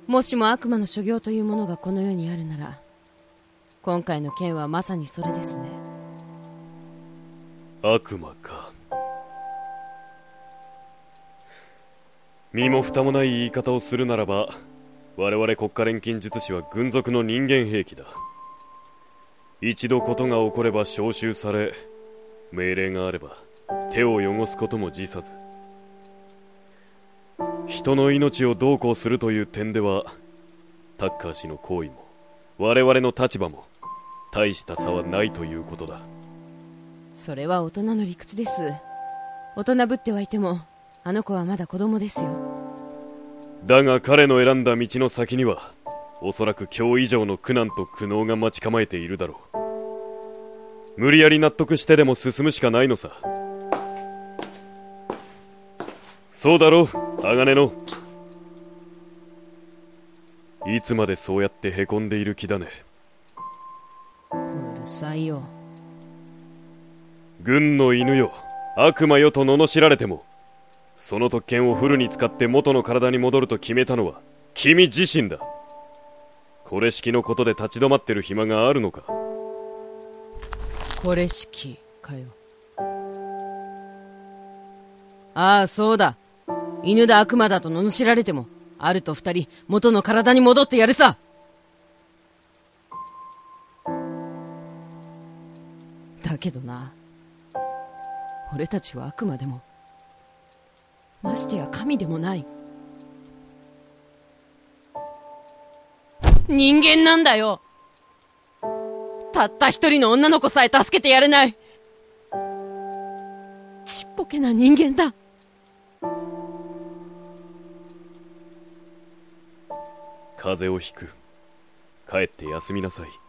もしも悪魔の所業というものがこの世にあるなら、今回の件はまさにそれですね。 悪魔か。身も蓋もない言い方をするならば、我々国家錬金術師は軍属の人間兵器だ。一度ことが起これば召集され、命令があれば手を汚すことも辞さず、人の命をどうこうするという点では、タッカー氏の行為も我々の立場も大した差はないということだ。 それは大人の理屈です。大人ぶってはいても、あの子はまだ子供ですよ。 だが彼の選んだ道の先には、おそらく今日以上の苦難と苦悩が待ち構えているだろう。無理やり納得してでも進むしかないのさ。そうだろう、鋼の。いつまでそうやってへこんでいる気だね。 うるさいよ。 軍の犬よ、悪魔よと罵られても、その特権をフルに使って元の体に戻ると決めたのは君自身だ。これしきのことで立ち止まってる暇があるのか。 これしきかよ。ああ、そうだ。犬だ悪魔だと罵られても、あると二人元の体に戻ってやるさ。だけどな、俺たちは悪魔でもましてや神でもない。人間なんだよ。たった一人の女の子さえ助けてやれないちっぽけな人間だ。 風邪をひく。帰って休みなさい。